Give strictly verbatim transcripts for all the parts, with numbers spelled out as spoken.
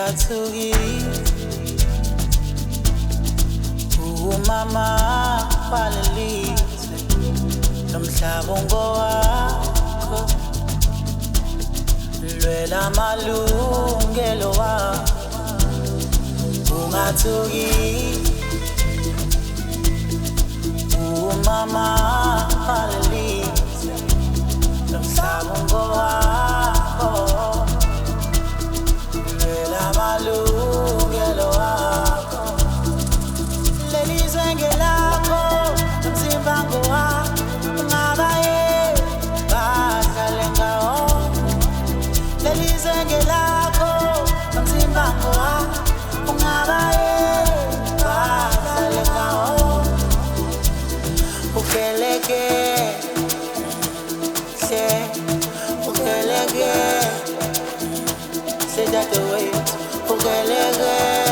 ungathuki umama walelizwe lomhlaba ungowakho lwela amalungelo wakho ungathuki umama walelizwe lomhlaba ungowakho lwela amalungelo wakho lelizwe ngelakho umzimba ngowakho ungabaye bahlale ngawo lelizwe ngelakho umzimba ngowakho ungabaye bahlale ngawo ukeleke hle ukeleke hle dadewethu ukeleke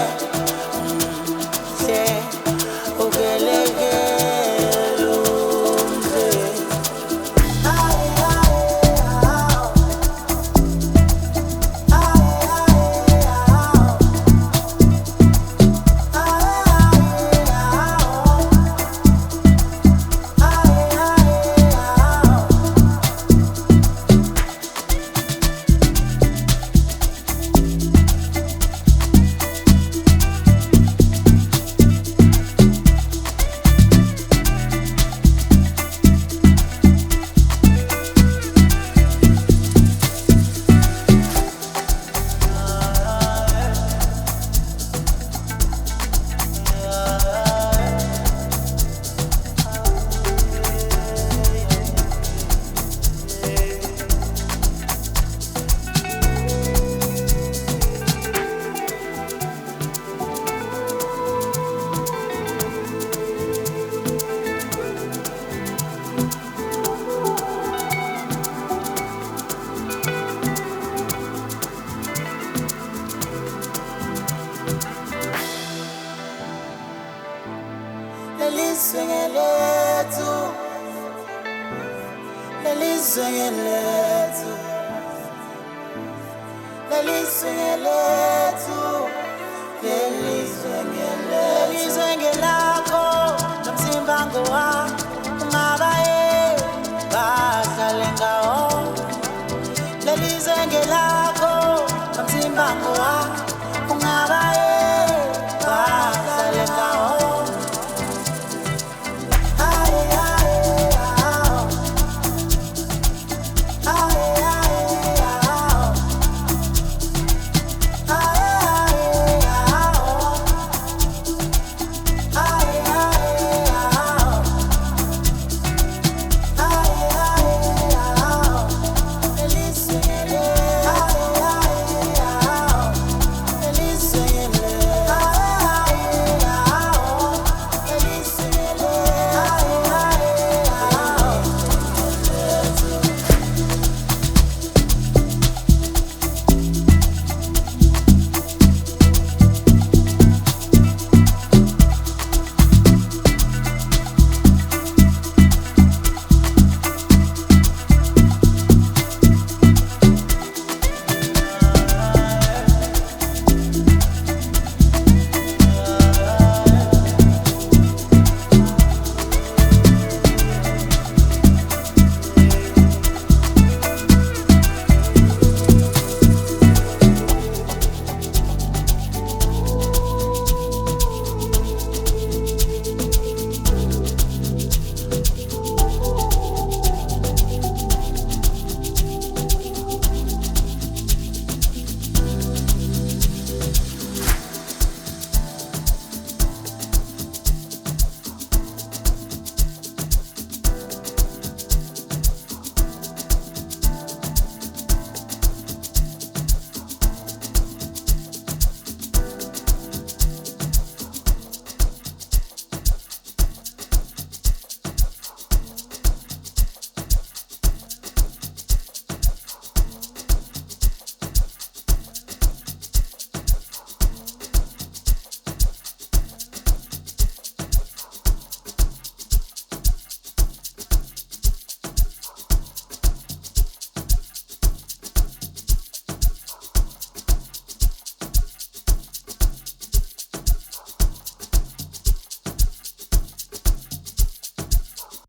hle ukeleke lumhle hayi hayi hayi hayi lelizwe ngelethu lelizwe ngelethu lelizwe ngelethu lelizwe ngelethu lelizwe ngelakho nomzimba ngowakho ungabaye bahlale ngawo lelizwe ngelakho